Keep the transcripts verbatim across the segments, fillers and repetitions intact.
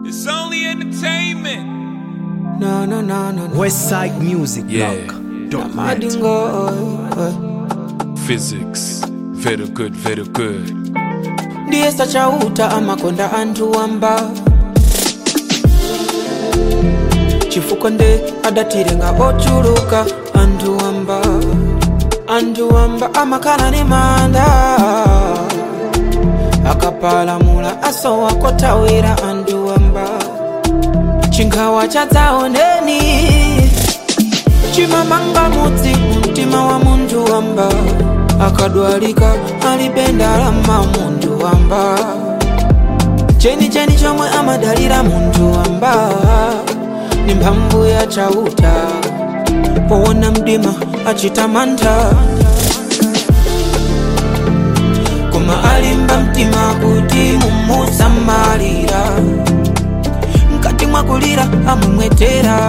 It's only entertainment. No, no, no, no, no. Westside Music Yeah. Blog. Madingo. Physics. Very good, very good. Ndiye sachauta amakonda antu wamba. Chifuko nde adatirenga ochuluka antu wamba. Antu wamba amakana ni manda. Akapala mula aso wakotawira antu wamba. Chinkawa chadzaoneni. Chimamanga mudzi mtima wa muntu wamba. Akadwalika alibendalama muntu wamba. Cheni cheni chomwe amadalira muntu wamba. Ni mphamvu ya chauta. Powona mdima achitamanta. Koma alimba mtima kuti mumusamalira. Mkati mwakulira amumwetera.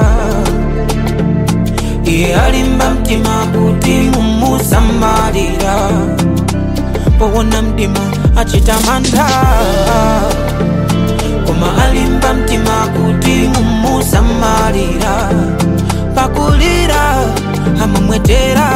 Iye alimba mtima kuti mumusamalira. Powona mdima achitamanta. Koma alimba mtima kuti mumusamalira. Pakulira amumwetera.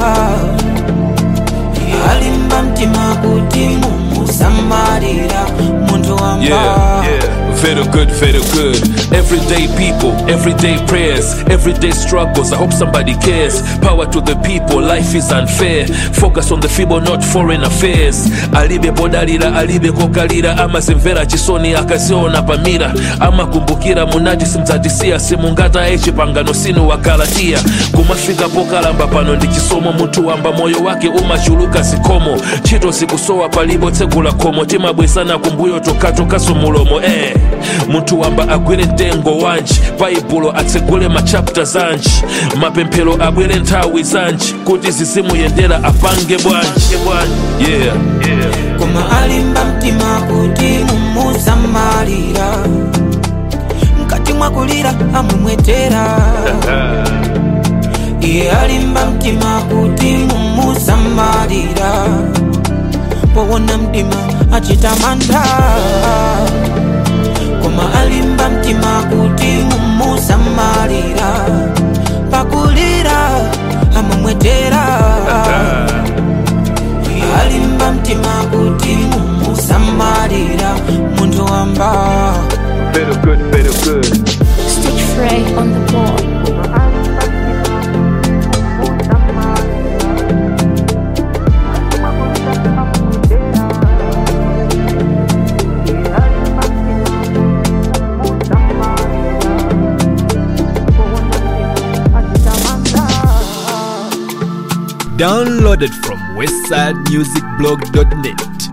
Iye alimba mtima kuti mumusamalira. Muntu wamba. Yeah, yeah. Very good, very good. Everyday people, everyday prayers, everyday struggles. I hope somebody cares. Power to the people, life is unfair. Focus on the feeble, not foreign affairs. Alibe bodalira, alibe kokalira. Ama simvera chisoni akaziona pamira. Ama kumbukira munati simzatisia. Simungata echi pangano sinu wakalatia. Kumafika pokalamba pano ndi chisomo. Muntu wamba moyo wake umachuluka sikomo. Chito sikusowa palibo tegula komo. Tima bwesana kumbuyo tokato kasumulomo eh. Muntu wamba agwire ntengo wanji. Baibulo atsegule machapta zanji. Mapempelo agwire nthawi zanji. Kuti zizimu yendera apange bwanji. Yeah, yeah. Koma alimba mtima kuti mumusamalira. Mkati mwakulira amumwetera. Iye alimba mtima kuti mumusamalira. Powona mdima achitamanta. Koma alimba mtima kuti mumusamalira. Pakulira amumwetera. Alimba mtima kuti mumusamalira. Muntu wamba. Very good, very good. Stitch Frey on the board. Downloaded from westside music blog dot net.